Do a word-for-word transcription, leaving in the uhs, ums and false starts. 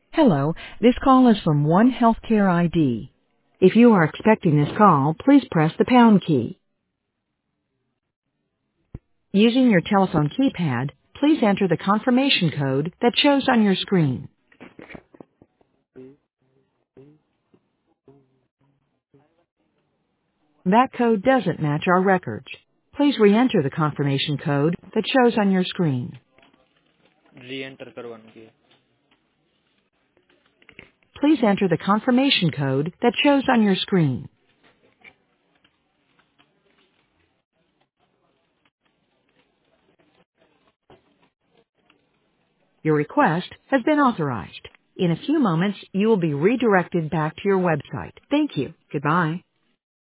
Hello, this call is from One Healthcare I D. If you are expecting this call, please press the pound key. Using your telephone keypad, please enter the confirmation code that shows on your screen. That code doesn't match our records. Please re-enter the confirmation code that shows on your screen. Reenter करवाने की Please enter the confirmation code that shows on your screen. Your request has been authorized. In a few moments, you will be redirected back to your website. Thank you. Goodbye.